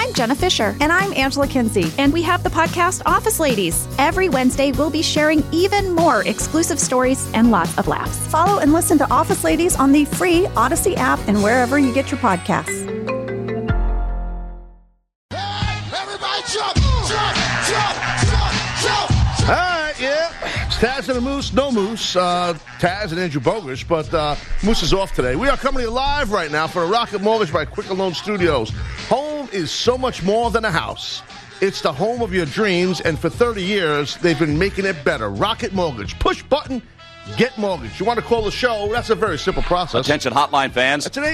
I'm Jenna Fisher. And I'm Angela Kinsey. And we have the podcast Office Ladies. Every Wednesday, we'll be sharing even more exclusive stories and lots of laughs. Follow and listen to Office Ladies on the free Odyssey app and wherever you get your podcasts. Everybody jump, jump, jump, jump, jump. All right, yeah. It's Taz and the Moose. No Moose. Taz and Andrew Bogusch, but Moose is off today. We are coming to you live right now for the Rocket Mortgage by Quicker Loan Studios. Home is so much more than a house. It's the home of your dreams, and for 30 years, they've been making it better. Rocket Mortgage. Push button, get mortgage. You want to call the show? That's a very simple process. Attention hotline fans. It's an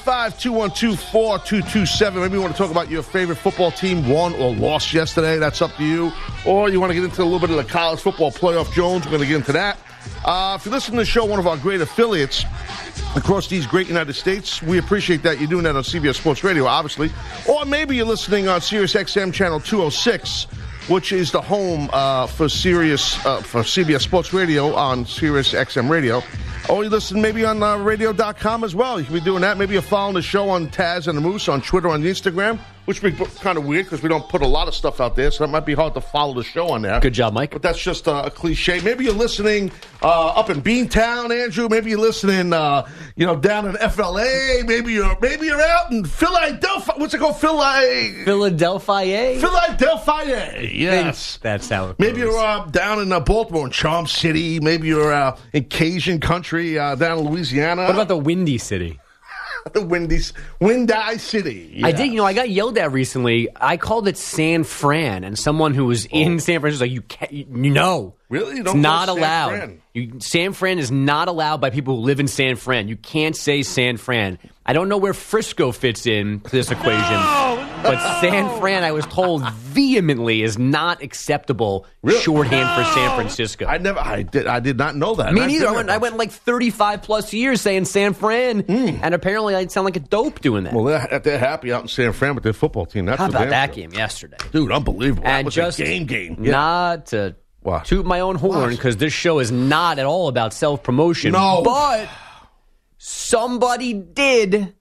855-212-4227. Maybe you want to talk about your favorite football team won or lost yesterday. That's up to you. Or you want to get into a little bit of the college football playoff Jones. We're going to get into that. If you listen to the show, one of our great affiliates across these great United States, we appreciate that you're doing that on CBS Sports Radio, obviously. Or maybe you're listening on Sirius XM Channel 206, which is the home for CBS Sports Radio on Sirius XM Radio. Or you listen maybe on radio.com as well. You can be doing that. Maybe you're following the show on Taz and the Moose on Twitter, on Instagram, which would be kind of weird because we don't put a lot of stuff out there, so that might be hard to follow the show on there. Good job, Mike. But that's just a cliche. Maybe you're listening up in Beantown, Andrew. Maybe you're listening, down in FLA. Maybe you're out in Philadelphia. What's it called? Philadelphia. Philadelphia. Yes, that's how it Maybe goes. you're down in Baltimore, in Charm City. Maybe you're in Cajun country down in Louisiana. What about the Windy City? The Windy City. Yes. I did. I got yelled at recently. I called it San Fran, and someone who was in San Francisco was like, "You can't, Really? You it's don't not call it San allowed. Fran. San Fran is not allowed by people who live in San Fran. You can't say San Fran. I don't know where Frisco fits in to this equation, but San Fran, I was told vehemently, is not acceptable shorthand for San Francisco. I did not know that. Me neither. I went like 35 plus years saying San Fran, and apparently I sound like a dope doing that. Well, they're happy out in San Fran with their football team. That's How about that show. game yesterday? Dude, unbelievable. And that was just a game. Not to toot my own horn, because this show is not at all about self-promotion. No. But somebody did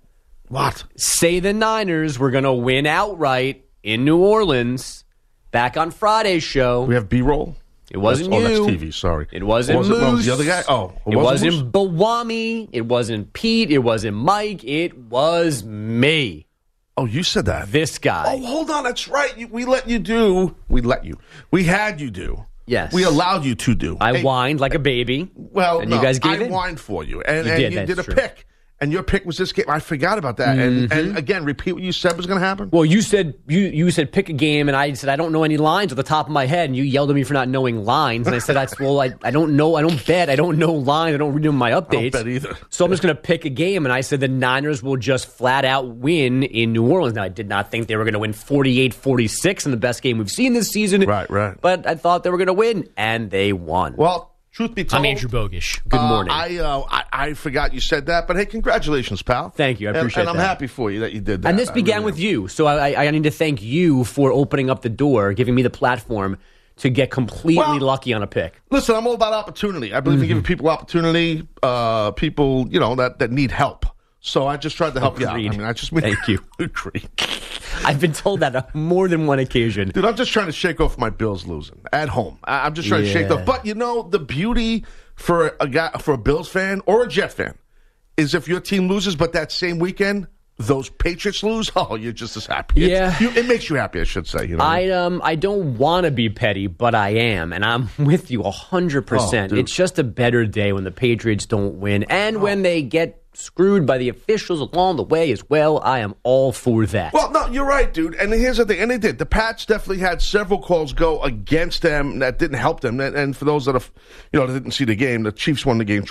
say the Niners were going to win outright in New Orleans back on Friday's show. We have B-roll? It wasn't you. Oh, that's TV, sorry. It wasn't Moose. Moose. The other guy? Oh. It wasn't Bawami. It wasn't Pete. It wasn't Mike. It was me. Oh, you said that. This guy. Oh, hold on. That's right. We let you do. We had you do. Yes. We allowed you to do. I whined like a baby. Well, and you guys gave I it? whined for you. And You you did a true. pick. And your pick was this game. I forgot about that. And again, repeat what you said was going to happen. Well, you said you said pick a game, and I said I don't know any lines at the top of my head, and you yelled at me for not knowing lines, and I said I don't know, I don't bet, I don't know lines, I don't read my updates. I don't bet either. So I'm just going to pick a game, and I said the Niners will just flat out win in New Orleans. Now I did not think they were going to win 48-46 in the best game we've seen this season. Right. But I thought they were going to win, and they won. Well, truth be told, I'm Andrew Bogusch. Good morning. I forgot you said that, but hey, congratulations, pal. Thank you. I appreciate and I'm that. happy for you that you did that. And this began with you, so I need to thank you for opening up the door, giving me the platform to get completely lucky on a pick. Listen, I'm all about opportunity. I believe in giving people opportunity, people that need help. So I just tried to help you out. Thank you. Agreed. I've been told that on more than one occasion. Dude, I'm just trying to shake off my Bills losing at home. I'm just trying to shake off. But the beauty for a Bills fan or a Jet fan is if your team loses, but that same weekend those Patriots lose, you're just as happy. Yeah. It makes you happy, I should say. I don't want to be petty, but I am, and I'm with you 100%. It's just a better day when the Patriots don't win, and when they get screwed by the officials along the way as well. I am all for that. Well, no, you're right, dude. And here's the thing, and they did. The Pats definitely had several calls go against them that didn't help them. And for those that have, that didn't see the game, the Chiefs won the game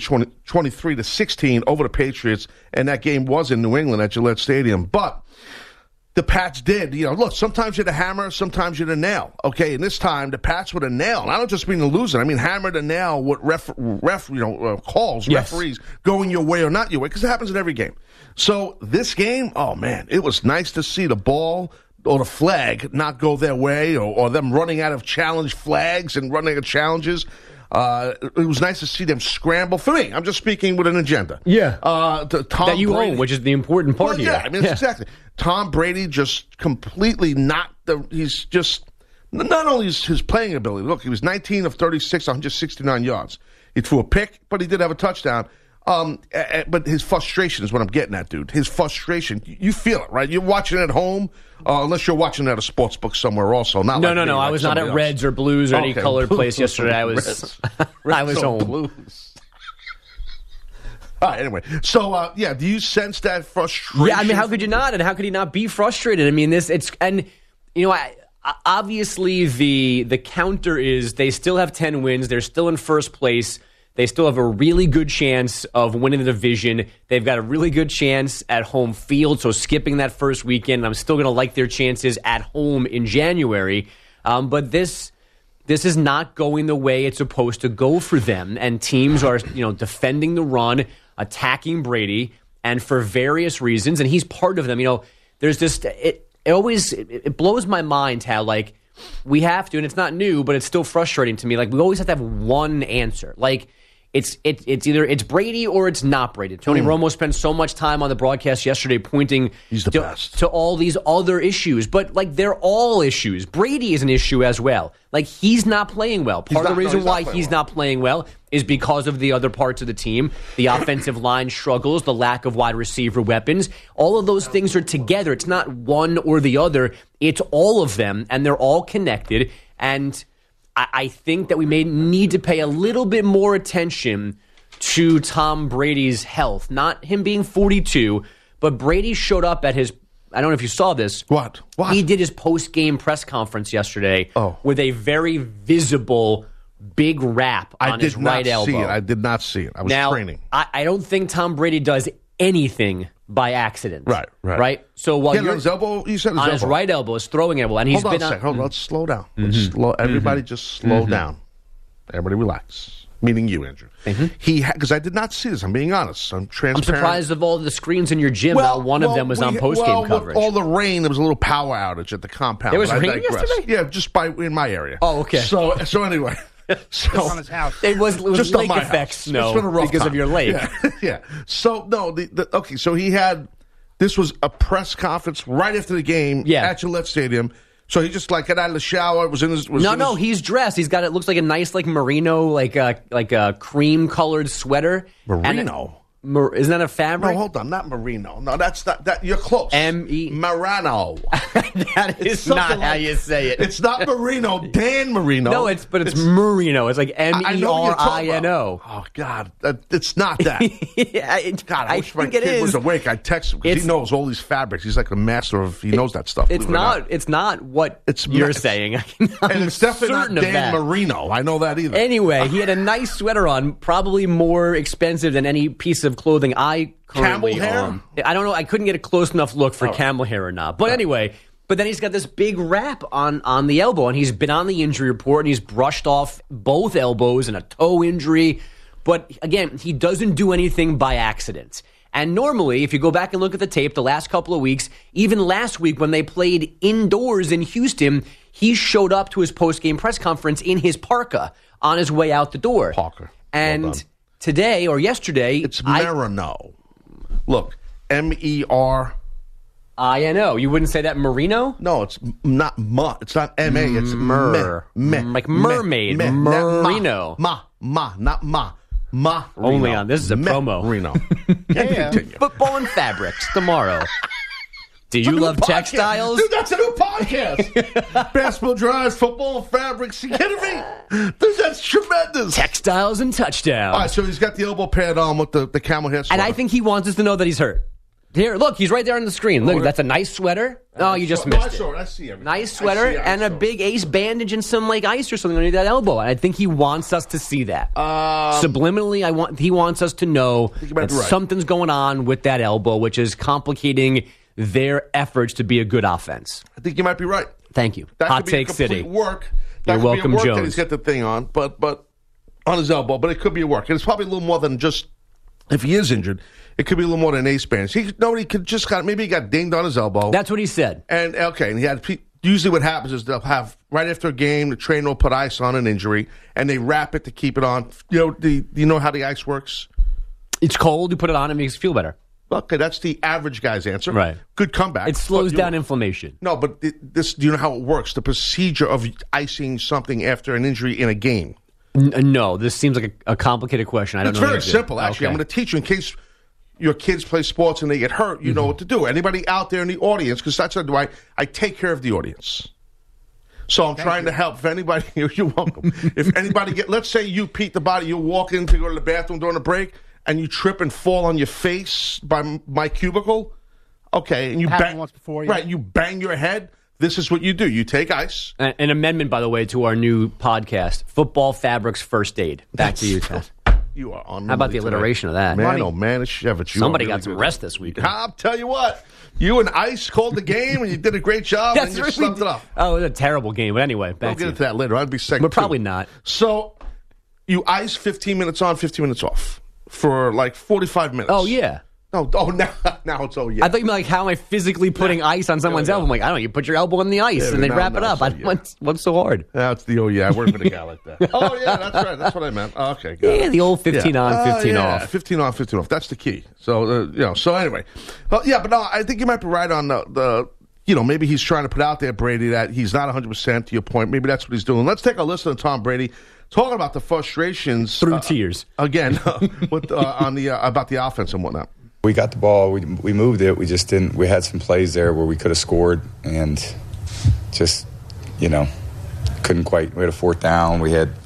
23-16 over the Patriots, and that game was in New England at Gillette Stadium. But the Pats did. Look, sometimes you're the hammer, sometimes you're the nail. Okay, and this time the Pats were the nail. And I don't just mean the loser. I mean hammer the nail with calls, yes. referees going your way or not your way, because it happens in every game. So this game, oh man, it was nice to see the ball or the flag not go their way, or them running out of challenge flags and running out of challenges. It was nice to see them scramble. For me, I'm just speaking with an agenda. Yeah. Tom that you Brady. own, which is the important part here. Yeah, I mean, exactly. Tom Brady just completely he's just, not only his playing ability. Look, he was 19 of 36, 169 yards. He threw a pick, but he did have a touchdown. But his frustration is what I'm getting at, dude. His frustration, you feel it, right? You're watching it at home, unless you're watching it at a sports book somewhere also. Not no, like no, me, no. like I was not at else. Reds or Blues or any colored place yesterday. I was Reds or home. Blues. All right, anyway. So, do you sense that frustration? Yeah, I mean, how could you not? And how could he not be frustrated? I mean, obviously the counter is they still have 10 wins. They're still in first place. They still have a really good chance of winning the division. They've got a really good chance at home field, so skipping that first weekend, I'm still going to like their chances at home in January. But this is not going the way it's supposed to go for them, and teams are defending the run, attacking Brady, and for various reasons, and he's part of them. There's just it blows my mind how we have to, and it's not new, but it's still frustrating to me. We always have to have one answer. It's either it's Brady or it's not Brady. Tony Romo spent so much time on the broadcast yesterday pointing to all these other issues, but they're all issues. Brady is an issue as well. He's not playing well. Part of the reason why he's not playing well is because of the other parts of the team. The offensive line struggles, the lack of wide receiver weapons. All of those things are together. It's not one or the other. It's all of them, and they're all connected. And I think that we may need to pay a little bit more attention to Tom Brady's health. Not him being 42, but Brady showed up at his, I don't know if you saw this. What? He did his post-game press conference yesterday with a very visible big wrap on his right elbow. I did not see it. I was training. I don't think Tom Brady does anything by accident. Right? So while you're on his elbow, you said his on elbow. his right elbow, his throwing elbow, and he's Hold on been a second. Hold on. Let's slow down. Everybody just slow down. Everybody relax. Meaning you, Andrew. Because I did not see this. I'm being honest. I'm transparent. I'm surprised of all the screens in your gym. Not one of them was on post-game coverage. With all the rain, there was a little power outage at the compound. There was rain yesterday? Yeah, just in my area. Oh, okay. So anyway. On his house. It was just lake effect snow because of your lake. Yeah. So, no, so he had, this was a press conference right after the game at Gillette Stadium. So he just got out of the shower, was in his... he's dressed. He's got, it looks like a nice merino, like a cream-colored sweater. Merino? Isn't that a fabric? No, hold on, not merino. No, that's not that. You're close. Marano. That is not how you say it. It's not merino. Dan Marino. No, it's merino. It's like MERINO. Oh God, it's not that. God, I wish my think kid was awake. I'd text him because he knows all these fabrics. He's like a master of. He knows that stuff. It's not. It's not what you're saying. And it's definitely not Dan Marino. I know that either. Anyway, he had a nice sweater on, probably more expensive than any piece of clothing I currently own. I don't know. I couldn't get a close enough look for camel hair or not. But anyway, but then he's got this big wrap on the elbow, and he's been on the injury report, and he's brushed off both elbows and a toe injury. But again, he doesn't do anything by accident. And normally, if you go back and look at the tape the last couple of weeks, even last week when they played indoors in Houston, he showed up to his post-game press conference in his parka on his way out the door. Parker. And today or yesterday... It's Merino. Look, MERINO. You wouldn't say that Merino? No, it's not It's not M-A. It's like mermaid. Merino. Not ma. Only on. This is a promo. Merino. Football and fabrics tomorrow. Do you love textiles? Dude, that's a new podcast. Basketball drives, football, fabrics. You kidding me? Dude, that's tremendous. Textiles and touchdowns. All right, so he's got the elbow pad on with the camel hair sweater. And I think he wants us to know that he's hurt. Here, look, he's right there on the screen. Look, that's a nice sweater. Oh, you just missed it. I saw it. I see everything. Nice sweater and a big ace bandage and some ice or something underneath that elbow. And I think he wants us to see that. Subliminally, he wants us to know that something's going on with that elbow, which is complicating their efforts to be a good offense. I think you might be right. Thank you. That Hot could Take be City. Work. You're welcome, work Jones. That he's got the thing on, but on his elbow. But it could be a work. And it's probably a little more than just if he is injured. It could be a little more than an ace bandage. Maybe he got dinged on his elbow. That's what he said. And he had. Usually, what happens is they'll have right after a game, the trainer will put ice on an injury, and they wrap it to keep it on. You know how the ice works. It's cold. You put it on, it makes it feel better. Okay, that's the average guy's answer. Right. Good comeback. It slows down inflammation. No, but this, do you know how it works? The procedure of icing something after an injury in a game. No, this seems like a complicated question. I don't It's know. very simple, actually. Okay. I'm going to teach you in case your kids play sports and they get hurt, you know what to do. Anybody out there in the audience, because that's what I do. I take care of the audience. So I'm trying to help. If anybody, you're welcome. If anybody let's say you, Pete the Body, you walk in to go to the bathroom during a break and you trip and fall on your face by my cubicle, okay, and you bang once before, right, you bang your head. This is what you do. You take ice. An amendment, by the way, to our new podcast, Football Fabrics First Aid. Back to you, Ted. You are on. How about the alliteration of that? Man, oh man, it's Shevitz. Somebody got some rest this week. I'll tell you what. You and Ice called the game, and you did a great job, and you slept it up. Oh, it was a terrible game. But anyway, We'll get into that later. I'd be second. But probably not. So, you ice 15 minutes on, 15 minutes off for like 45 minutes. Oh, yeah. No, now it's oh, yeah. I thought you meant like, how am I physically putting ice on someone's elbow? I'm like, I don't know. You put your elbow in the ice and then wrap it up. What's so hard? That's the oh, yeah. I work with a guy like that. Oh, yeah, that's right. That's what I meant. Okay, got it. The old 15 on, 15 off. 15 on, 15 off. That's the key. So, so anyway. Yeah, but no, I think you might be right on the maybe he's trying to put out there, Brady, that he's not 100% to your point. Maybe that's what he's doing. Let's take a listen to Tom Brady talking about the frustrations. Through tears. Again, about the offense and whatnot. We got the ball. We moved it. We just didn't. We had some plays there where we could have scored and just, couldn't quite. We had a fourth down. We had,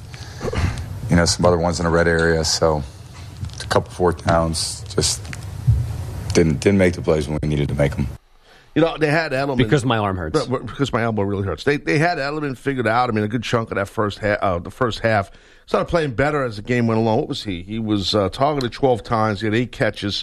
some other ones in the red area. So a couple fourth downs just didn't make the plays when we needed to make them. They had Edelman. Because my arm hurts. Because my elbow really hurts. They had Edelman figured out. I mean, a good chunk of that first half. Started playing better as the game went along. What was he? He was targeted 12 times. He had 8 catches.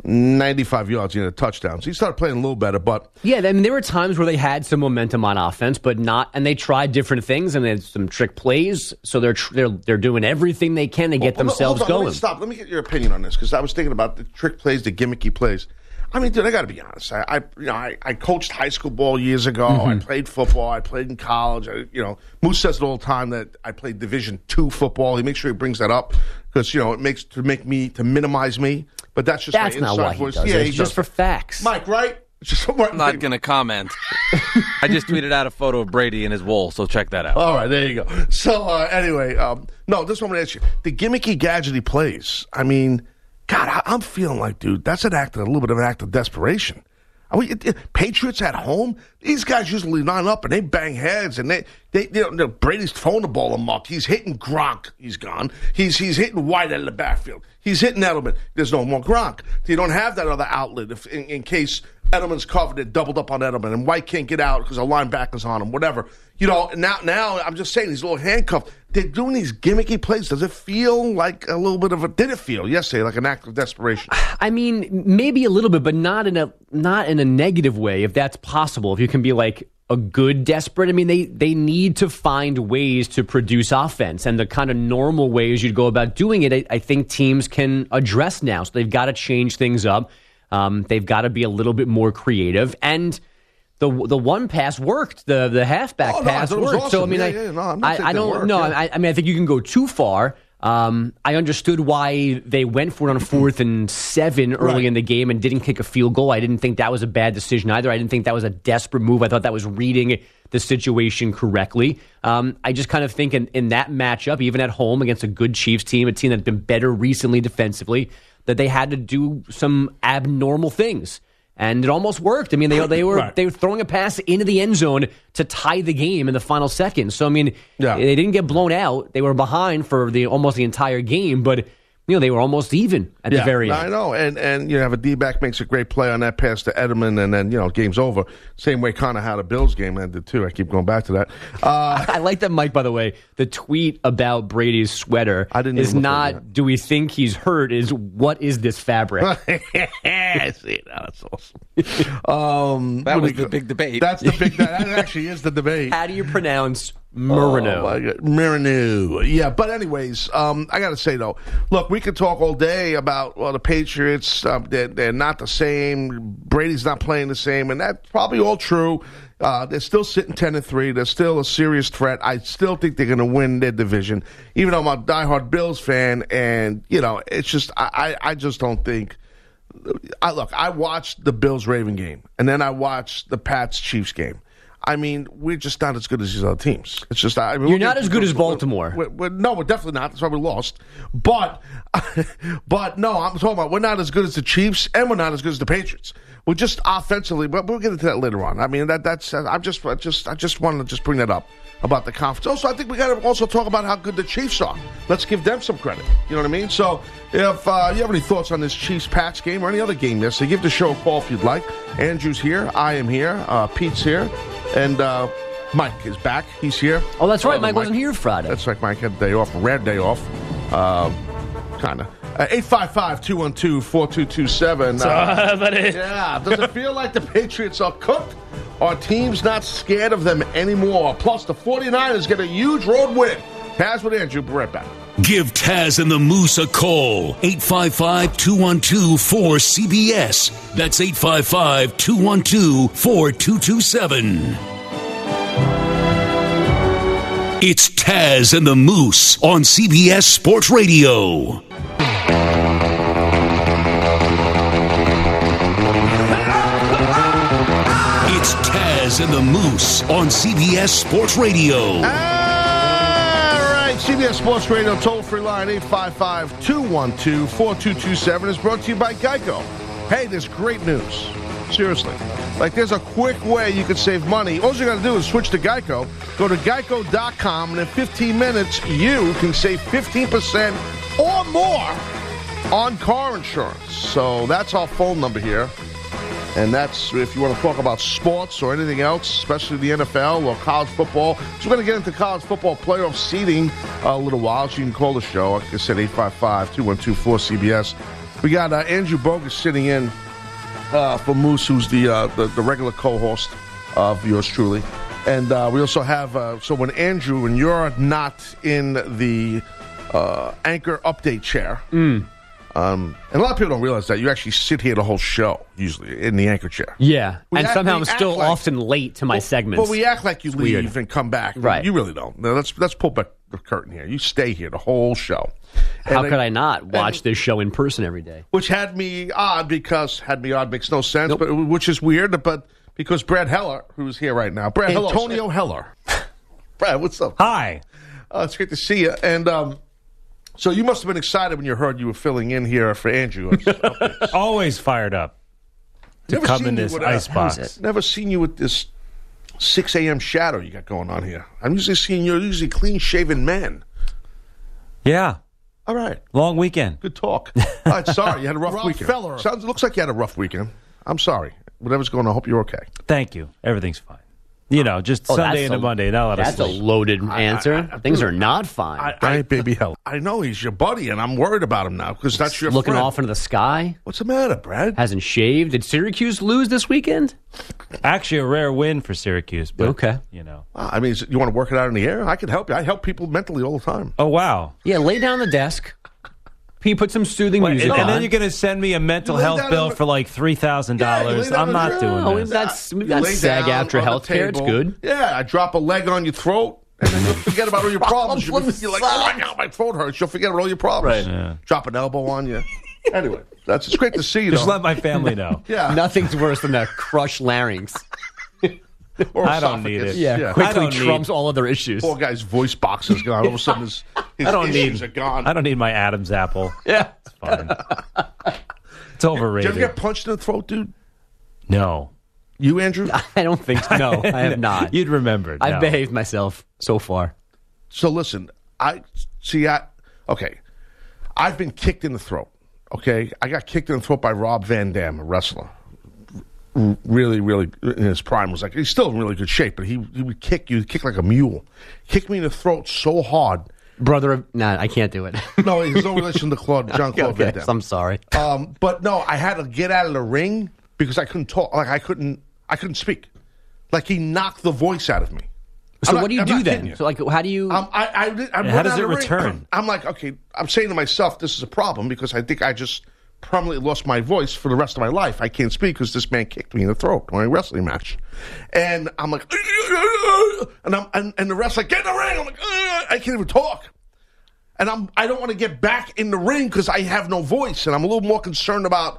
95 yards, a touchdown. So he started playing a little better, but... Yeah, I mean, there were times where they had some momentum on offense, but not... And they tried different things, and they had some trick plays, so they're doing everything they can to get themselves going. Let me get your opinion on this, because I was thinking about the trick plays, the gimmicky plays. I mean, dude, I got to be honest. I coached high school ball years ago. I played football. I played in college. Moose says it all the time that I played Division II football. He makes sure he brings that up because it makes to minimize me. But that's just that's my inside not why voice. He does yeah, it. he It's just for facts. Mike, right? I'm not going to comment. I just tweeted out a photo of Brady in his wool, so check that out. All right, there you go. So anyway, no, this one I'm going to ask you. The gimmicky, gadgety plays. I mean, God, I'm feeling like, dude, that's a little bit of an act of desperation. Patriots at home, these guys usually line up and they bang heads and Brady's throwing the ball amok. He's hitting Gronk. He's gone. He's hitting White out of the backfield. He's hitting Edelman. There's no more Gronk. You don't have that other outlet in case Edelman's covered it, doubled up on Edelman, and White can't get out because a linebacker's on him, whatever. Now I'm just saying, these little handcuffs, they're doing these gimmicky plays. Does it feel like a little bit of did it feel yesterday like an act of desperation? I mean, maybe a little bit, but not in a negative way, if that's possible. If you can be like a good desperate, I mean, they need to find ways to produce offense, and the kind of normal ways you'd go about doing it, I think teams can address now. So they've got to change things up. They've got to be a little bit more creative, and the one pass worked. The halfback pass worked. Awesome. So I mean, I don't know. I mean, I think you can go too far. I understood why they went for it on 4th and 7 early in the game and didn't kick a field goal. I didn't think that was a bad decision either. I didn't think that was a desperate move. I thought that was reading the situation correctly. I just kind of think in that matchup, even at home against a good Chiefs team, a team that's been better recently defensively, that they had to do some abnormal things. And it almost worked. I mean, they were throwing a pass into the end zone to tie the game in the final seconds. So I mean, they didn't get blown out. They were behind for almost the entire game, but they were almost even at the very end. I know, and you have a D-back makes a great play on that pass to Edelman, and then game's over. Same way kind of how the Bills game ended too. I keep going back to that. I like that, Mike. By the way, the tweet about Brady's sweater is not "Do we think he's hurt?" Is "What is this fabric?" See, that's awesome. That was the big debate. That's the big. That actually is the debate. How do you pronounce Marino? Oh my God. Marino. Yeah, but anyways, I got to say though, look, we could talk all day about the Patriots. They're not the same. Brady's not playing the same, and that's probably all true. They're still sitting 10-3. They're still a serious threat. I still think they're going to win their division, even though I'm a diehard Bills fan. And it's just I just don't think I watched the Bills-Raven game, and then I watched the Pats-Chiefs game. I mean, we're just not as good as these other teams. It's just You're not as good as Baltimore. No, we're definitely not. That's why we lost. But no, I'm talking about we're not as good as the Chiefs, and we're not as good as the Patriots. We're just offensively, but we'll get into that later on. I mean, that's I just wanted to just bring that up about the conference. Also, I think we got to also talk about how good the Chiefs are. Let's give them some credit. You know what I mean? So, if you have any thoughts on this Chiefs-Pats game or any other game yesterday, give the show a call if you'd like. Andrew's here. I am here. Pete's here. And Mike is back. He's here. Oh, that's right. Mike wasn't here Friday. That's right. Mike had a day off, a rare day off. Kind of. 855-212-4227. Yeah. Does it feel like the Patriots are cooked? Our team's not scared of them anymore. Plus, the 49ers get a huge road win. Taz with Andrew. Be right back. Give Taz and the Moose a call. 855-212-4CBS. That's 855-212-4227. It's Taz and the Moose on CBS Sports Radio. It's Taz and the Moose on CBS Sports Radio. CBS Sports Radio toll-free line 855-212-4227 is brought to you by Geico. Hey, there's great news. Seriously. Like, there's a quick way you can save money. All you got to do is switch to Geico. Go to geico.com, and in 15 minutes, you can save 15% or more on car insurance. So that's our phone number here. And that's if you want to talk about sports or anything else, especially the NFL or college football. So we're going to get into college football playoff seeding a little while, so you can call the show. Like I said, 855-212-4CBS. We got Andrew Bogus sitting in for Moose, who's the regular co-host of yours truly. And we also have, so when Andrew, when you're not in the anchor update chair, and a lot of people don't realize that you actually sit here the whole show, usually, in the anchor chair. Yeah, and somehow I'm still often late to my segments. But we act like you leave weird. And come back. Right. You really don't. Now, let's pull back the curtain here. You stay here the whole show. How could I not watch this show in person every day? Which had me odd makes no sense, but which is weird, but because Brad Heller, who's here right now. Antonio Heller. Brad, what's up? Hi. It's great to see you. And so you must have been excited when you heard you were filling in here for Andrew. Always fired up to come in this icebox. Never seen you with this 6 a.m. shadow you got going on here. I'm usually seeing you're usually clean-shaven man. Yeah. All right. Long weekend. Good talk. All right, sorry. You had a rough weekend. Looks like you had a rough weekend. I'm sorry. Whatever's going on, I hope you're okay. Thank you. Everything's fine. You know, just Sunday into Monday. That's a loaded answer. Things are not fine. Baby hell. I know he's your buddy, and I'm worried about him now because that's your looking friend. off into the sky. What's the matter, Brad? Hasn't shaved. Did Syracuse lose this weekend? Actually, a rare win for Syracuse. But, okay. You know. I mean, you want to work it out in the air? I can help you. I help people mentally all the time. Oh, wow. Yeah, lay down the desk. He put some soothing music on. And then you're going to send me a mental health bill for like $3,000. I'm not doing this. We've got SAG-AFTRA health care. It's good. Yeah, I drop a leg on your throat, and then you'll forget about all your problems. You're like, oh my God, my throat hurts. You'll forget about all your problems. Right. Yeah. Drop an elbow on you. Anyway, it's great to see you, Just let my family know. Yeah. Nothing's worse than a crushed larynx. Or I don't need it. Yeah, quickly trumps all other issues. Poor guy's voice box is gone. All of a sudden, his issues are gone. I don't need my Adam's apple. Yeah. It's fine. It's overrated. Did you ever get punched in the throat, dude? No. You, Andrew? I don't think so. No, I have not. You'd remember. I've behaved myself so far. So listen, I've been kicked in the throat. Okay? I got kicked in the throat by Rob Van Dam, a wrestler. Really, really in his prime was like he's still in really good shape, but he would kick you, kick like a mule, kick me in the throat so hard. I can't do it. No, he's no relation to John Claude Van Damme. I'm sorry. But no, I had to get out of the ring because I couldn't talk. Like I couldn't speak. Like he knocked the voice out of me. So what do you do then? So like, how do you? How does it return? I'm like, okay. I'm saying to myself, this is a problem because I think I just permanently lost my voice for the rest of my life. I can't speak because this man kicked me in the throat during a wrestling match. And I'm like, and the ref's like, get in the ring. I'm like, I can't even talk. And I don't want to get back in the ring because I have no voice. And I'm a little more concerned about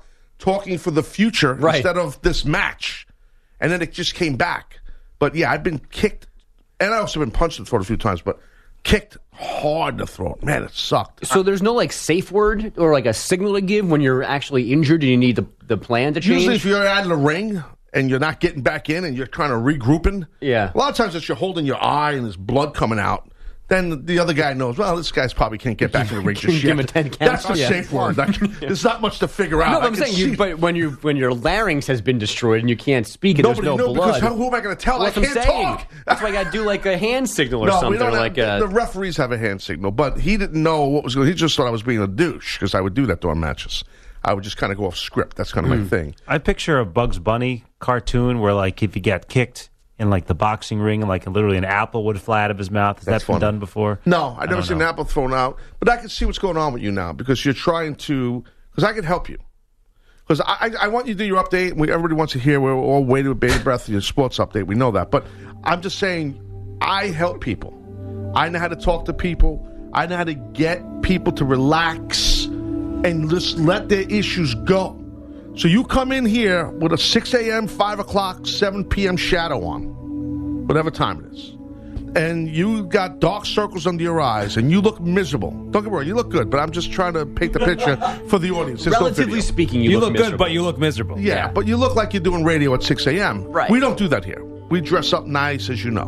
talking for the future instead of this match. And then it just came back. But, yeah, I've been kicked. And I also been punched in the throat a few times, but kicked hard in the throat. Man, it sucked. So there's no, safe word or, a signal to give when you're actually injured and you need the plan to change? Usually if you're out of the ring and you're not getting back in and you're kind of regrouping, a lot of times it's you're holding your eye and there's blood coming out. Then the other guy knows, well, this guy's probably can't get back in the ring just give him a 10 count. That's the safe word. There's not much to figure out. No, but I'm saying, but when your larynx has been destroyed and you can't speak and there's no blood. Because who am I going to tell? I can't talk. That's why I got to do a hand signal or something. We don't the referees have a hand signal, but he didn't know what was going on. He just thought I was being a douche because I would do that during matches. I would just kind of go off script. That's kind of my thing. I picture a Bugs Bunny cartoon where, if you get kicked in the boxing ring and literally an apple would fly out of his mouth. Has that been done before? No, I've never seen an apple thrown out. But I can see what's going on with you now because you're trying to, because I can help you. Because I want you to do your update. Everybody wants to hear. We're all waiting with bated breath for your sports update. We know that. But I'm just saying, I help people. I know how to talk to people. I know how to get people to relax and just let their issues go. So you come in here with a 6 a.m., 5 o'clock, 7 p.m. shadow on, whatever time it is, and you got dark circles under your eyes, and you look miserable. Don't get me wrong, you look good, but I'm just trying to paint the picture for the audience. There's Relatively speaking, you look good, but you look miserable. Yeah, but you look like you're doing radio at 6 a.m. Right. We don't do that here. We dress up nice, as you know.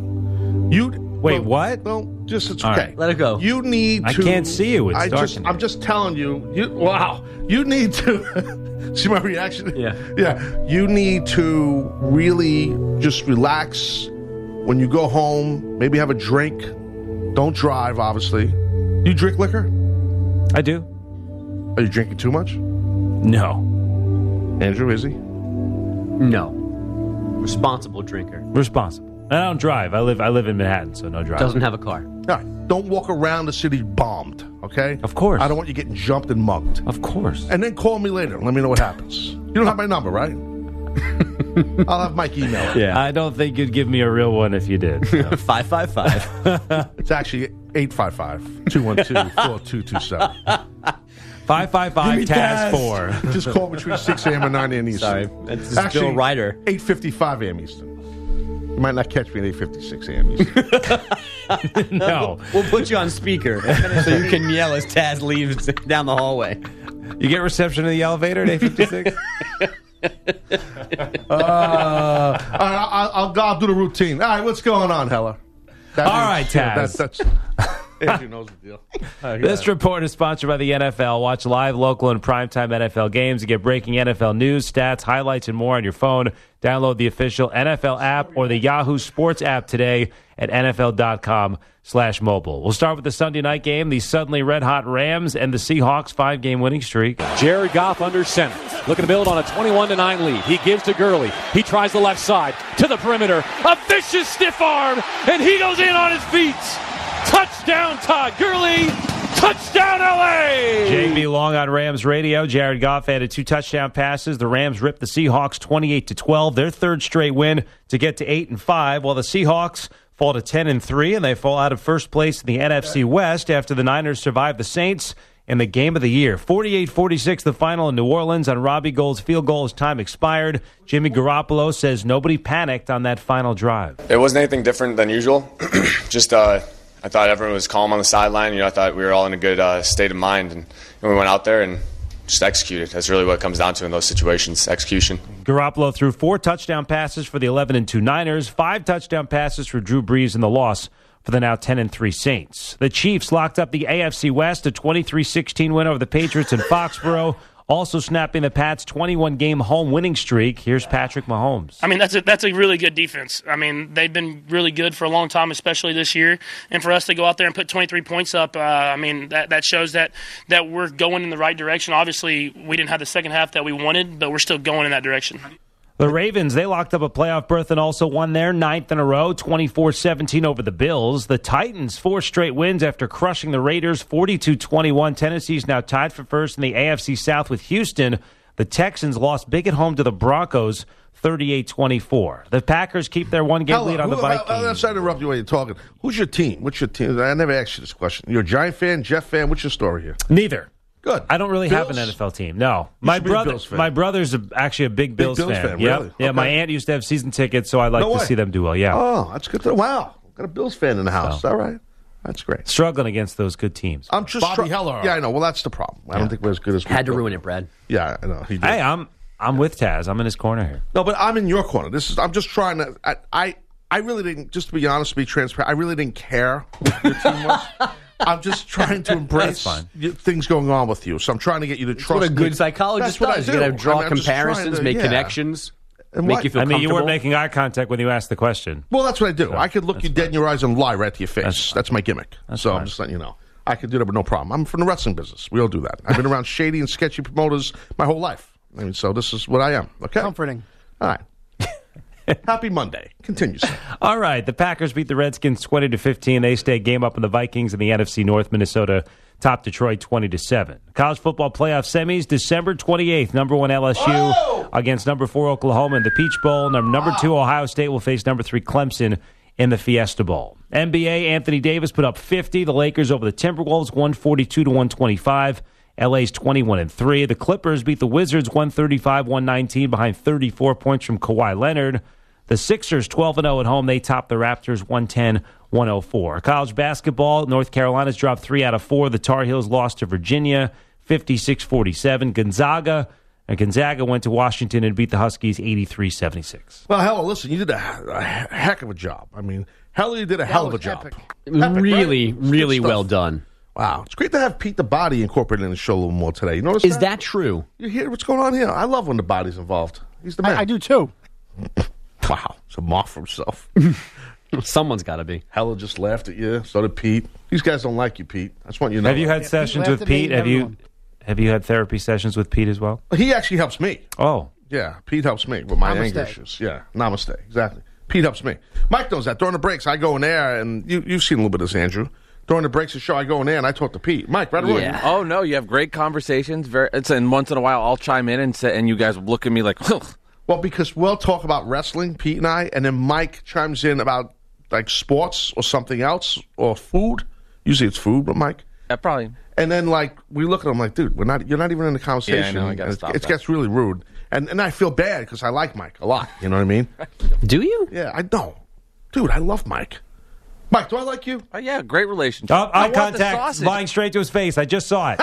Wait, what? Well, it's okay. Right, let it go. You need to... I can't see you. It's dark. I'm just telling you. Wow. You need to... See my reaction? Yeah. Yeah. You need to really just relax when you go home. Maybe have a drink. Don't drive, obviously. You drink liquor? I do. Are you drinking too much? No. Andrew, is he? No. Responsible drinker. Responsible. I don't drive. I live in Manhattan, so no driving. Doesn't have a car. All right. Don't walk around the city bombed, okay? Of course. I don't want you getting jumped and mugged. Of course. And then call me later. Let me know what happens. You don't have my number, right? I'll have Mike email it. Yeah. I don't think you'd give me a real one if you did. So. 555. It's actually 855-212-4227. 555-TAS-4. Just call between 6 a.m. and 9 a.m. Eastern. Sorry. That's actually, Bill Ryder. 8:55 a.m. Eastern. You might not catch me at 8:56 a.m. Eastern. No. We'll put you on speaker so you can yell as Taz leaves down the hallway. You get reception in the elevator at 8:56? I'll do the routine. All right, what's going on, Heller? All right, Taz. That's Andrew knows the deal. This report is sponsored by the NFL. Watch live, local, and primetime NFL games and get breaking NFL news, stats, highlights, and more on your phone. Download the official NFL app or the Yahoo Sports app today at NFL.com/mobile. We'll start with the Sunday night game, the suddenly red-hot Rams and the Seahawks 5-game winning streak. Jared Goff under center, looking to build on a 21-9 lead. He gives to Gurley. He tries the left side to the perimeter. A vicious stiff arm, and he goes in on his feet. Touchdown, Todd Gurley. Touchdown, L.A. JB Long on Rams radio. Jared Goff added 2 touchdown passes. The Rams ripped the Seahawks 28-12, their third straight win to get to 8-5, while the Seahawks fall to 10-3, and they fall out of first place in the NFC West after the Niners survived the Saints in the game of the year. 48-46 the final in New Orleans on Robbie Gould's field goal as time expired. Jimmy Garoppolo says nobody panicked on that final drive. It wasn't anything different than usual. Just I thought everyone was calm on the sideline. I thought we were all in a good state of mind, and we went out there and just executed. That's really what it comes down to in those situations, execution. Garoppolo threw 4 touchdown passes for the 11-2 Niners, 5 touchdown passes for Drew Brees in the loss for the now 10-3 Saints. The Chiefs locked up the AFC West, a 23-16 win over the Patriots in Foxborough, also snapping the Pats' 21-game home winning streak. Here's Patrick Mahomes. I mean, that's a really good defense. I mean, they've been really good for a long time, especially this year. And for us to go out there and put 23 points up, I mean, that shows that we're going in the right direction. Obviously, we didn't have the second half that we wanted, but we're still going in that direction. The Ravens, they locked up a playoff berth and also won their 9th in a row, 24-17 over the Bills. The Titans, 4 straight wins after crushing the Raiders, 42-21. Tennessee's now tied for first in the AFC South with Houston. The Texans lost big at home to the Broncos, 38-24. The Packers keep their 1-game lead on the Vikings. I'm sorry to interrupt you while you're talking. Who's your team? What's your team? I never asked you this question. You're a Giant fan, Jeff fan? What's your story here? Neither. Good. I don't really have an Bills? NFL team. No, You should be a Bills fan. my brother's actually a big Bills fan. Yep. Really? Yeah, Okay. my aunt used to have season tickets, so I'd like No to way. see them do well. Yeah. Oh, that's good. Wow. Got a Bills fan in the house. All right. That's great. Struggling against those good teams. I'm just Bobby Heller. Yeah, I know. Well, that's the problem. I don't think we're as good as we Had to thought. ruin it, Brad. Yeah, I know. He did. Hey, I'm with Taz. I'm in his corner here. No, but I'm in your corner. I'm just trying to. I really didn't. Just to be honest, to be transparent, I really didn't care what your team was. I'm just trying to embrace things going on with you. So I'm trying to get you to trust. What a good me. psychologist That's what does. I You do. got to draw I'm just trying comparisons, to- make yeah. connections, And make what? you feel I mean, comfortable. you weren't making eye contact when you asked the question. Well, that's what I do. So, I could look you dead in your eyes and lie right to your face. That's my gimmick. So fine. I'm just letting you know. I could do that with no problem. I'm from the wrestling business. We all do that. I've been around shady and sketchy promoters my whole life. I mean, so this is what I am. Okay. Comforting. All right. Happy Monday. Continue, sir. All right, the Packers beat the Redskins 20-15. They stay game up in the Vikings in the NFC North. Minnesota topped Detroit 20-7. College football playoff semis December 28th. Number 1 LSU against number 4 Oklahoma in the Peach Bowl. Number 2 Ohio State will face number 3 Clemson in the Fiesta Bowl. NBA Anthony Davis put up 50. The Lakers over the Timberwolves 142-125. LA's 21-3. The Clippers beat the Wizards 135-119 behind 34 points from Kawhi Leonard. The Sixers 12-0 at home. They topped the Raptors 110-104. College basketball, North Carolina's dropped 3 out of 4. The Tar Heels lost to Virginia 56-47. Gonzaga went to Washington and beat the Huskies 83-76. Well, hell, listen, you did a heck of a job. I mean, hell, you did a hell of a job. epic. Really, right? It's really good stuff. well done. Wow. It's great to have Pete the Body incorporated in the show a little more today. You notice Is that true? You hear what's going on here? I love when the body's involved. He's the man. I do too. Wow. It's a mock for himself. Someone's got to be. Hella just laughed at you. So did Pete. These guys don't like you, Pete. I just want you to know. Have you had that. sessions laughed with at me Pete? and everyone. Have you had therapy sessions with Pete as well? He actually helps me. Oh. Yeah, Pete helps me with my Namaste. anger issues. Yeah, namaste. Exactly. Pete helps me. Mike knows that. During the breaks, I go in there, and you've seen a little bit of this, Andrew. During the breaks of the show, I go in there and I talk to Pete. Mike, right away. Yeah. Oh no, you have great conversations. And once in a while, I'll chime in and you guys look at me like, Well, because we'll talk about wrestling, Pete and I, and then Mike chimes in about like sports or something else or food. Usually it's food, but Mike. yeah, probably. And then like we look at him like, dude, you're not even in the conversation. Yeah, I know, I gotta And stop it that. gets really rude, and I feel bad because I like Mike a lot. You know what I mean? Do you? Yeah, I know, dude. I love Mike. Mike, do I like you? Oh yeah, great relationship. Oh, I eye want the contact, sausage. flying straight to his face. I just saw it.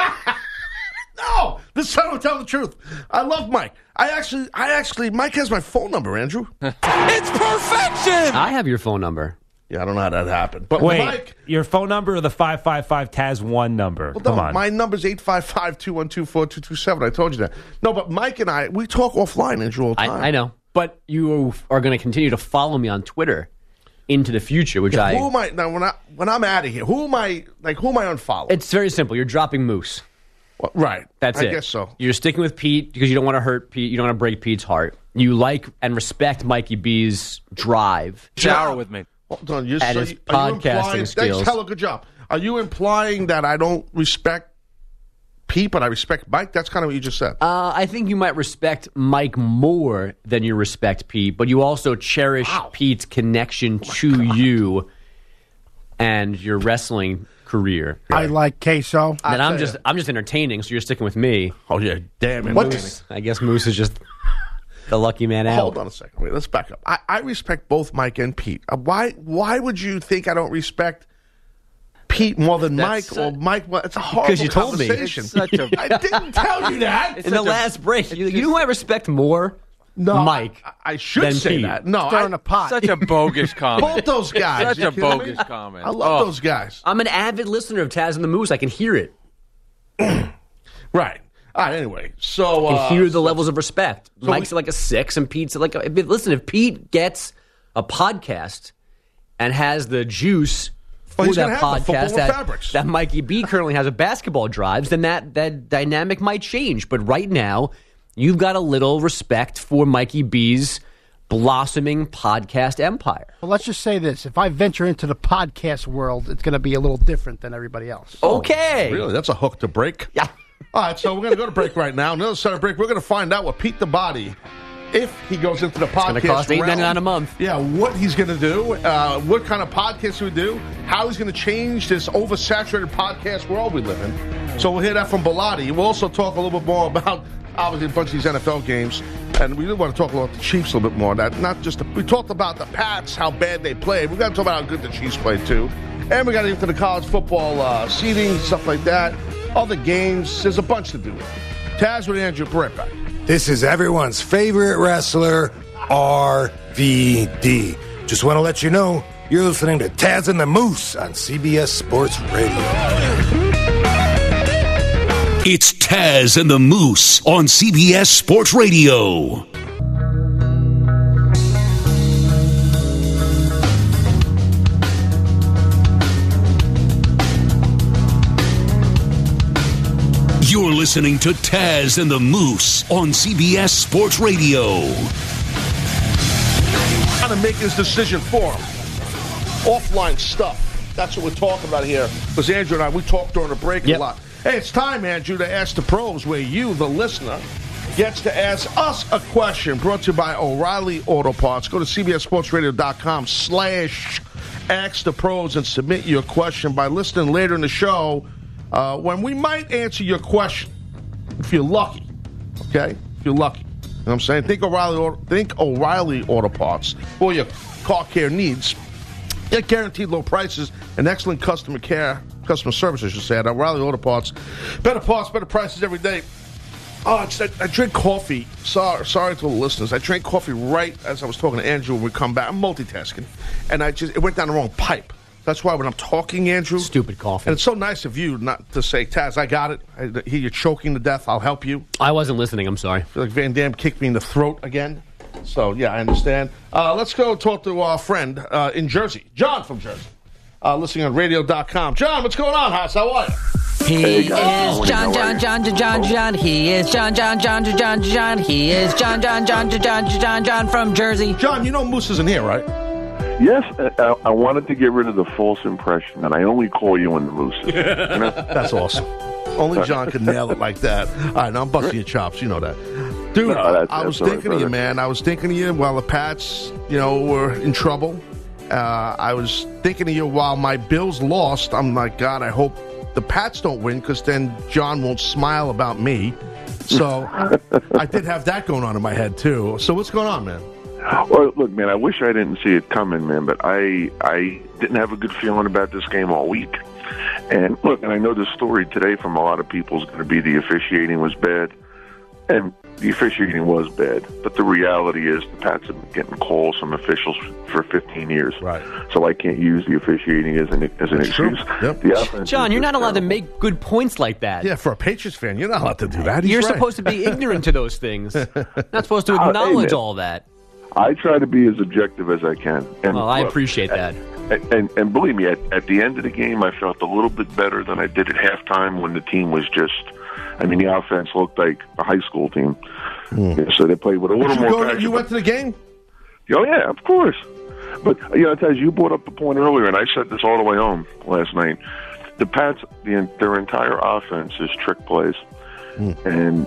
No, this time I'm telling the truth. I love Mike. I actually, Mike has my phone number, Andrew. It's perfection. I have your phone number. Yeah, I don't know how that happened. But Wait, Mike, your phone number or the 555-TAZ-1 number? well, Come no, on. my number's 855-212-4227. I told you that. No, but Mike and I, we talk offline, Andrew, all the time. I know. But you are going to continue to follow me on Twitter into the future, which Who am I now? When I'm out of here, who am I unfollowing? It's very simple. You're dropping Moose. Well, right. That's I it. guess so. You're sticking with Pete because you don't want to hurt Pete. You don't want to break Pete's heart. You like and respect Mikey B's drive. Shower with me. Hold on. And his are you podcasting implying, skills. Thanks, hella good job. Are you implying that I don't respect Pete, but I respect Mike? That's kind of what you just said. I think you might respect Mike more than you respect Pete, but you also cherish Pete's connection to you and your wrestling career. I like queso. And I'm just entertaining, so you're sticking with me. Oh yeah, damn it. Moose, I guess Moose is just the lucky man out. Hold on a second. Wait, let's back up. I respect both Mike and Pete. Why would you think I don't respect Pete more than Mike or Mike? Well, it's a horrible Because you told me. conversation. It's such a- I didn't tell you that. In the last break, you know who I respect more? No, Mike. I should than say Pete. that. No, Stirring a pot. Such a bogus comment. both those guys. Such You a kidding me? bogus comment. I love Oh. those guys. I'm an avid listener of Taz and the Moose. I can hear it. Right. All right. Anyway, so I can hear the levels of respect. so Mike's at like a 6 and Pete's at like a... Listen, if Pete gets a podcast and has the juice Well, for he's that gonna have the podcast Football with Fabrics. that Mikey B currently has a basketball drives, then that dynamic might change. But right now, you've got a little respect for Mikey B's blossoming podcast empire. Well, let's just say this. If I venture into the podcast world, it's going to be a little different than everybody else. Okay. Really, that's a hook to break. Yeah. All right, so we're going to go to break right now. Another set of break. We're going to find out what Pete the Body, if he goes into the podcast, gonna cost $8.99 realm, a month. Yeah, what he's going to do, what kind of podcast he would do, how he's going to change this oversaturated podcast world we live in. So we'll hear that from Bellotti. We'll also talk a little bit more about, obviously, a bunch of these NFL games. And we do want to talk about the Chiefs a little bit more. We talked about the Pats, how bad they played. We got to talk about how good the Chiefs played, too. And we got to get into the college football seeding, stuff like that. Other games. There's a bunch to do. Taz with Andrew. Right back. This is everyone's favorite wrestler, RVD. Just want to let you know, you're listening to Taz and the Moose on CBS Sports Radio. It's Taz and the Moose on CBS Sports Radio. You're listening to Taz and the Moose on CBS Sports Radio. Trying to make his decision for him. Offline stuff. That's what we're talking about here. Because Andrew and I, we talked during the break a lot. Hey, it's time, Andrew, to Ask the Pros, where you, the listener, gets to ask us a question. Brought to you by O'Reilly Auto Parts. Go to cbssportsradio.com/Ask the Pros and submit your question by listening later in the show. When we might answer your question, if you're lucky, okay? If you're lucky. You know what I'm saying? Think O'Reilly Auto Parts for your car care needs. Get guaranteed low prices and excellent customer service, I should say, at O'Reilly Auto Parts. Better parts, better prices every day. I drink coffee. Sorry to the listeners. I drank coffee right as I was talking to Andrew when we come back. I'm multitasking. And it went down the wrong pipe. That's why when I'm talking, Andrew... Stupid coffee. And it's so nice of you not to say, Taz, I got it. I hear you're choking to death. I'll help you. I wasn't listening. I'm sorry. I feel like Van Damme kicked me in the throat again. So, yeah, I understand. Let's go talk to our friend in Jersey. John from Jersey. Listening on radio.com. John, what's going on, Haas? How are you? He is John. He is John. He is John from Jersey. John, you know Moose isn't here, right? Yes, I wanted to get rid of the false impression that I only call you in the Moose. You know? That's awesome. Only John could nail it like that. All right, now I'm busting your chops. You know that. Dude, no, I was thinking of you, man. I was thinking of you while the Pats, were in trouble. I was thinking of you while my Bills lost. I'm like, God, I hope the Pats don't win because then John won't smile about me. So I did have that going on in my head, too. So what's going on, man? Well, look, man, I wish I didn't see it coming, man, but I didn't have a good feeling about this game all week. And look, and I know the story today from a lot of people is going to be the officiating was bad. And the officiating was bad. But the reality is the Pats have been getting calls from officials for 15 years. Right. So I can't use the officiating as an excuse. Yep. The offense John, you're not allowed to make good points like that. Yeah, for a Patriots fan, you're not allowed to do that. You're supposed to be ignorant to those things. Not supposed to acknowledge all that. I try to be as objective as I can. And I appreciate that. And believe me, at the end of the game, I felt a little bit better than I did at halftime when the team was just, the offense looked like a high school team. Yeah, so they played with a little more passion. You went to the game? Oh, yeah, of course. But, Taz, you brought up the point earlier, and I said this all the way home last night. The Pats, their entire offense is trick plays. And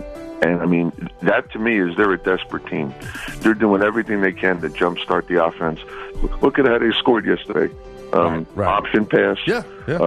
that to me is they're a desperate team. They're doing everything they can to jumpstart the offense. Look at how they scored yesterday. Right. Option pass. Yeah.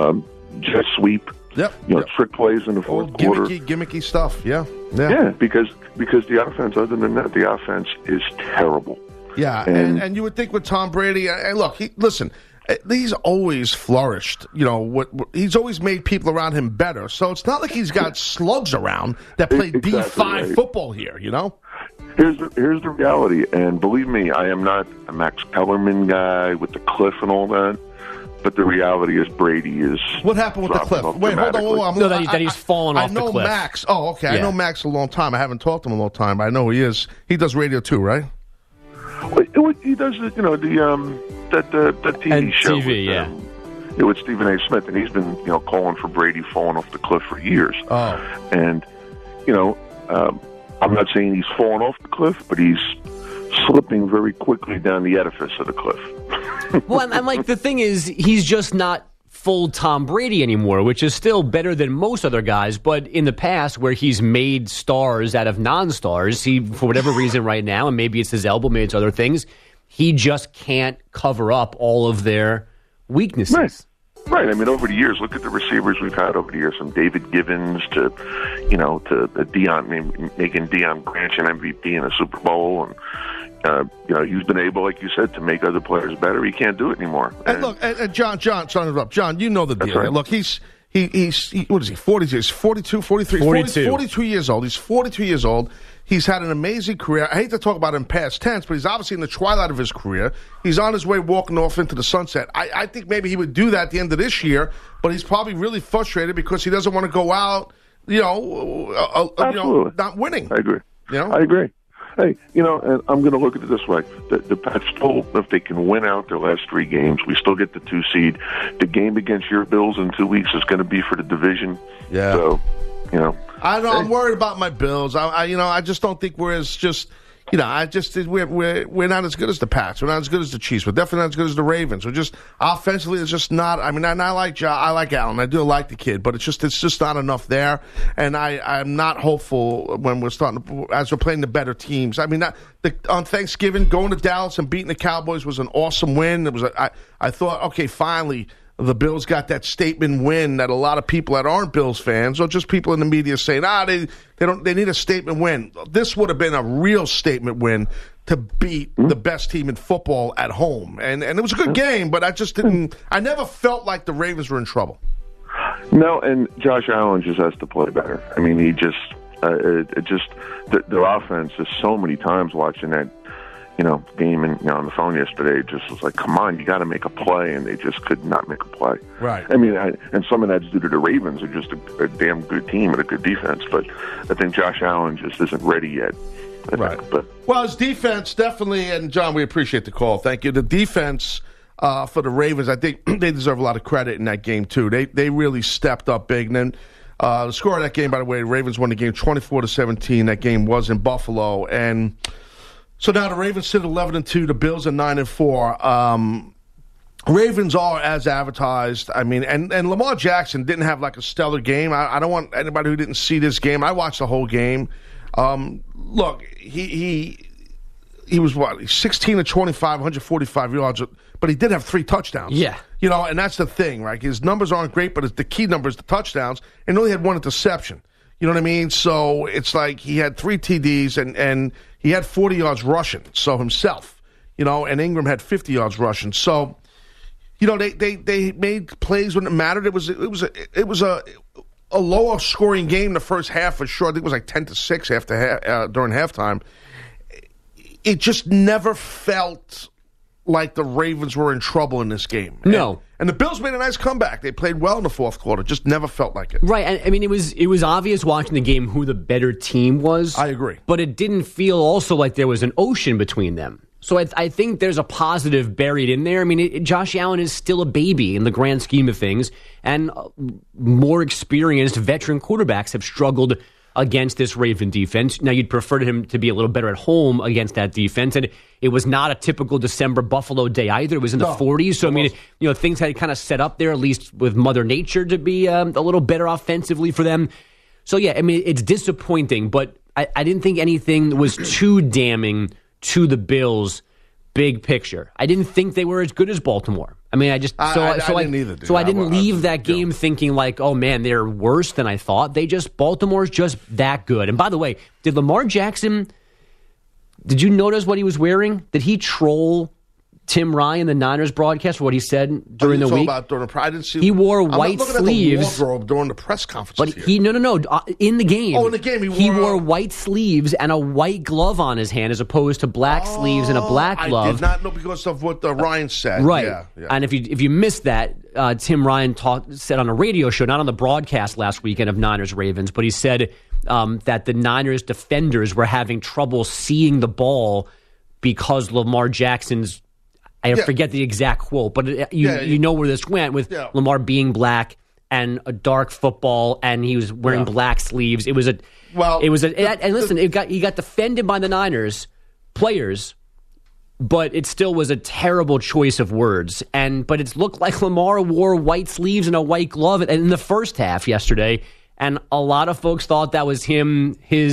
Jet sweep. Yep. Trick plays in the fourth quarter. Gimmicky stuff. Yeah. Yeah, because the offense, other than that, the offense is terrible. Yeah, and you would think with Tom Brady, and look, listen, he's always flourished. He's always made people around him better. So it's not like he's got slugs around that play D5 football here. Here's the reality, and believe me, I am not a Max Kellerman guy with the cliff and all that. But the reality is Brady is... What happened with the cliff? Wait, hold on. No, that he's fallen off the cliff. I know Max. Oh, okay. Yeah. I know Max a long time. I haven't talked to him a long time, but I know who he is. He does radio too, right? He does, that TV show. With Stephen A. Smith, and he's been, calling for Brady falling off the cliff for years. Oh. And, I'm not saying he's falling off the cliff, but he's slipping very quickly down the edifice of the cliff. Well, and the thing is, he's just not full Tom Brady anymore, which is still better than most other guys. But in the past, where he's made stars out of non-stars, he, for whatever reason right now, and maybe it's his elbow, maybe it's other things, he just can't cover up all of their weaknesses. Right. I mean, over the years, look at the receivers we've had over the years, from David Givens to Deion, making Deion Branch an MVP in a Super Bowl, and he's been able, like you said, to make other players better. He can't do it anymore. And look, John, you know the deal. Right. Look, he's what is he? 40 years, 42, 43, 42 years old. He's 42 years old. He's had an amazing career. I hate to talk about him in past tense, but he's obviously in the twilight of his career. He's on his way walking off into the sunset. I think maybe he would do that at the end of this year, but he's probably really frustrated because he doesn't want to go out, not winning. I agree. I agree. Hey, and I'm going to look at it this way. The Pats still, if they can win out their last 3 games, we still get the 2 seed. The game against your Bills in 2 weeks is going to be for the division. Yeah. So, I know. I'm worried about my Bills. I just don't think we're as just. We're not as good as the Pats. We're not as good as the Chiefs. We're definitely not as good as the Ravens. We're just offensively, it's just not. I mean, I like Allen. I do like the kid, but it's just not enough there. And I'm not hopeful when we're as we're playing the better teams. I mean, on Thanksgiving, going to Dallas and beating the Cowboys was an awesome win. It was. I thought, okay, finally, the Bills got that statement win that a lot of people that aren't Bills fans or just people in the media saying, they need a statement win. This would have been a real statement win to beat the best team in football at home. And it was a good game, but I never felt like the Ravens were in trouble. No, and Josh Allen just has to play better. I mean, he just, their offense is so many times watching that, game and on the phone yesterday, it just was like, come on, you got to make a play, and they just could not make a play. Right. I mean, and some of that's due to the Ravens, are just a damn good team and a good defense, but I think Josh Allen just isn't ready yet. Right. Well, his defense definitely, and John, we appreciate the call. Thank you. The defense for the Ravens, I think they deserve a lot of credit in that game too. They really stepped up big. And then the score of that game, by the way, the Ravens won the game 24-17. That game was in Buffalo, and so now the Ravens sit 11-2. The Bills are 9-4. Ravens are as advertised. I mean, and Lamar Jackson didn't have like a stellar game. I don't want anybody who didn't see this game. I watched the whole game. Look, he was 16-25, 145 yards, but he did have 3 touchdowns. Yeah. And that's the thing, right? His numbers aren't great, but the key number is the touchdowns, and he only had 1 interception. You know what I mean? So it's like he had 3 TDs and he had 40 yards rushing, so himself, and Ingram had 50 yards rushing. So, they made plays when it mattered. It was a lower scoring game the first half for sure. I think it was like 10-6 during halftime. It just never felt like the Ravens were in trouble in this game. No. And the Bills made a nice comeback. They played well in the fourth quarter. Just never felt like it. Right. I mean, it was obvious watching the game who the better team was. I agree. But it didn't feel also like there was an ocean between them. So I think there's a positive buried in there. I mean, Josh Allen is still a baby in the grand scheme of things, and more experienced veteran quarterbacks have struggled against this Raven defense. Now, you'd prefer him to be a little better at home against that defense, and it was not a typical December Buffalo day either. It was in the 40s, so I mean, things had kind of set up there, at least with Mother Nature, to be a little better offensively for them. So, yeah, I mean, it's disappointing, but I didn't think anything was too damning to the Bills' big picture. I didn't think they were as good as Baltimore. I mean, I didn't either, dude. So I didn't leave that game thinking like, oh man, they're worse than I thought. Baltimore's just that good. And by the way, did Lamar Jackson, did you notice what he was wearing? Did he troll Tim Ryan, the Niners broadcast, for what he said during the week? I didn't see. He wore white sleeves. At the wardrobe during the press conference. But no. In the game. Oh, in the game, he wore white sleeves and a white glove on his hand, as opposed to black sleeves and a black glove. I did not know because of what Ryan said. Right. Yeah. And if you missed that, Tim Ryan said on a radio show, not on the broadcast last weekend of Niners Ravens, but he said that the Niners defenders were having trouble seeing the ball because Lamar Jackson's. I forget the exact quote, but you know where this went with Lamar being black and a dark football, and he was wearing black sleeves. And listen, he got defended by the Niners players, but it still was a terrible choice of words. But it looked like Lamar wore white sleeves and a white glove in the first half yesterday, and a lot of folks thought that was his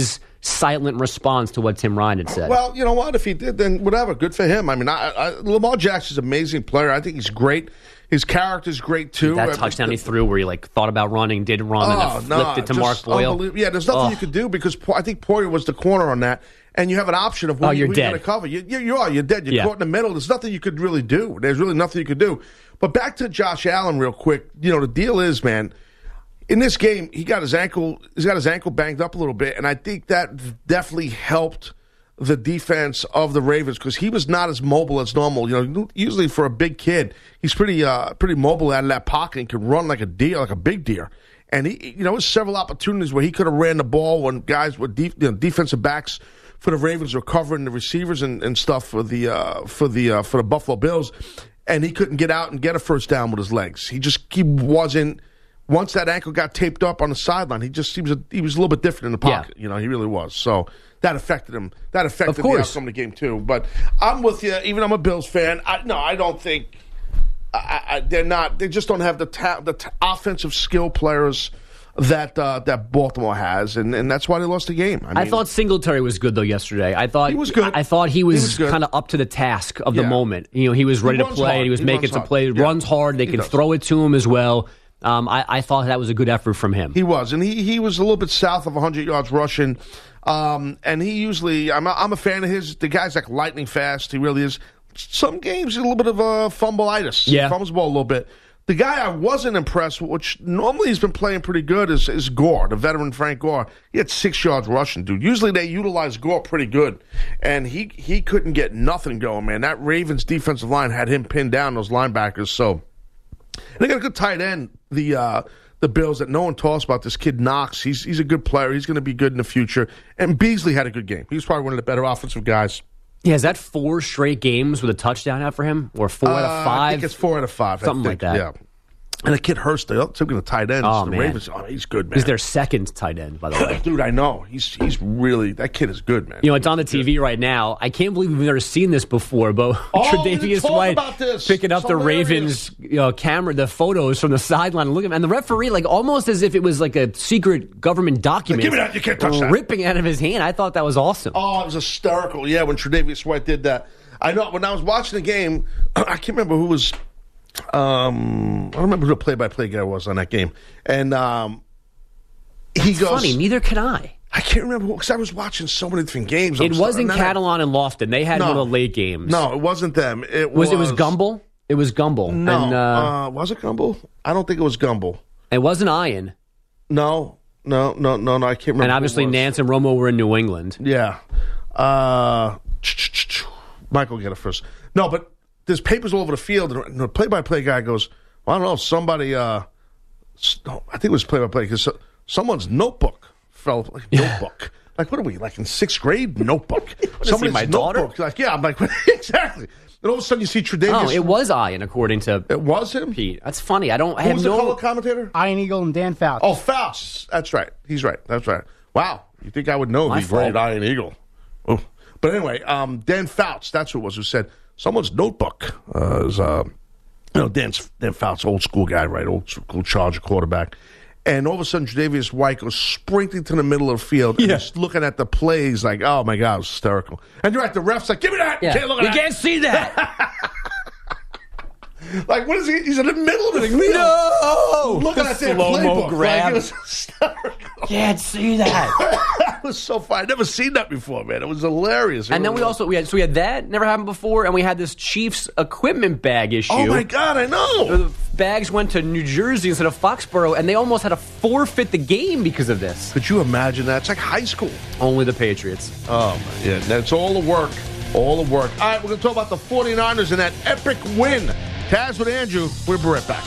silent response to what Tim Ryan had said. Well, you know what? If he did, then whatever. Good for him. I mean, Lamar Jackson's an amazing player. I think he's great. His character's great, too. That touchdown he threw where he thought about running, didn't run, and then flipped it to Mark Boyle. Yeah, there's nothing you could do because I think Poyer was the corner on that, and you have an option of when you're going to cover. You're dead. You're caught in the middle. There's nothing you could really do. There's really nothing you could do. But back to Josh Allen real quick. The deal is, man, in this game, he's got his ankle banged up a little bit, and I think that definitely helped the defense of the Ravens because he was not as mobile as normal. Usually for a big kid, he's pretty mobile out of that pocket and can run like a deer, like a big deer. And he, there's several opportunities where he could have ran the ball when guys were defensive backs for the Ravens were covering the receivers and stuff for the Buffalo Bills, and he couldn't get out and get a first down with his legs. He wasn't. Once that ankle got taped up on the sideline, he was a little bit different in the pocket. Yeah. He really was. So that affected him. That affected the outcome of the game too. But I'm with you. Even I'm a Bills fan. I don't think they're not. They just don't have the offensive skill players that Baltimore has, and that's why they lost the game. I thought Singletary was good though yesterday. I thought he was good. I thought he was kind of up to the task of the moment. He was ready to play. He was making some plays. Runs hard. They can throw it to him as well. I thought that was a good effort from him. He was, and he was a little bit south of 100 yards rushing. And he usually, I'm a fan of his. The guy's like lightning fast. He really is. Some games, a little bit of a fumbleitis. Yeah. Fumbles the ball a little bit. The guy I wasn't impressed with, which normally he's been playing pretty good, is Gore, the veteran Frank Gore. He had 6 yards rushing, dude. Usually they utilize Gore pretty good. And he couldn't get nothing going, man. That Ravens defensive line had him pinned down, those linebackers. So they got a good tight end, the Bills, that no one talks about. This kid Knox, he's a good player. He's going to be good in the future. And Beasley had a good game. He was probably one of the better offensive guys. Yeah, is that 4 straight games with a touchdown out for him? Or 4 out of 5? I think it's 4 out of 5. Something like that. Yeah. And the kid Hurst, they took him to tight end. Oh, the man. Ravens, he's good, man. He's their second tight end, by the way. Dude, I know. He's really, that kid is good, man. It's on the TV right now. I can't believe we've never seen this before, but Tre'Davious White picking up the Ravens camera, the photos from the sideline, and looking, and the referee, like almost as if it was like a secret government document. Give me that. You can't touch that. Ripping out of his hand. I thought that was awesome. Oh, it was hysterical. Yeah, when Tre'Davious White did that. I know when I was watching the game, I can't remember who was. I don't remember who the play-by-play guy was on that game, and he goes. Funny, neither can I. I can't remember because I was watching so many different games. It wasn't Catalan and Lofton. They had one of the late games. No, it wasn't them. It was Gumbel. It was Gumbel. No, and, was it Gumbel? I don't think it was Gumbel. It wasn't Ian. No. I can't remember. And obviously, Nance and Romo were in New England. Yeah. Michael get it first. No, but there's papers all over the field, and the play-by-play guy goes, well, I don't know, somebody, I think it was play-by-play, because someone's notebook fell, notebook. Like, what are we, like in 6th grade? Notebook. Somebody's my daughter? Notebook. Like, yeah, I'm like, exactly. And all of a sudden you see Tre'Davious. Oh, it was Ian, according to It was him? Pete. That's funny. I Who was the color commentator? Ian Eagle and Dan Fouts. Oh, Fouts. That's right. He's right. That's right. Wow. You think I would know the great Ian Eagle. Oh. But anyway, Dan Fouts, that's who it was, who said, someone's notebook is, Dan Fouts, old school guy, right? Old school Charger quarterback. And all of a sudden, Tre'Davious White goes sprinting to the middle of the field and just looking at the plays like, oh, my God, it was hysterical. And you're right, the ref's like, give me that. Yeah. You can't look at that. You can't see that. Like, what is he? He's in the middle of the field. No! Looking at their slow-mo playbook. grab. Like, it was hysterical. Can't see that. That was so fun. I'd never seen that before, man. It was hilarious. And then we had that, never happened before, and we had this Chiefs equipment bag issue. Oh, my God, I know. The bags went to New Jersey instead of Foxborough, and they almost had to forfeit the game because of this. Could you imagine that? It's like high school. Only the Patriots. Oh, yeah. That's all the work. All the work. All right, we're going to talk about the 49ers and that epic win. Taz with Andrew. We'll be right back.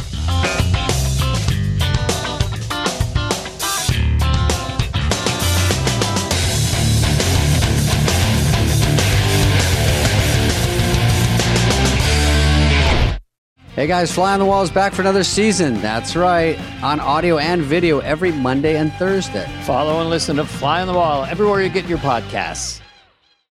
Hey guys, Fly on the Wall is back for another season. That's right, on audio and video every Monday and Thursday. Follow and listen to Fly on the Wall everywhere you get your podcasts.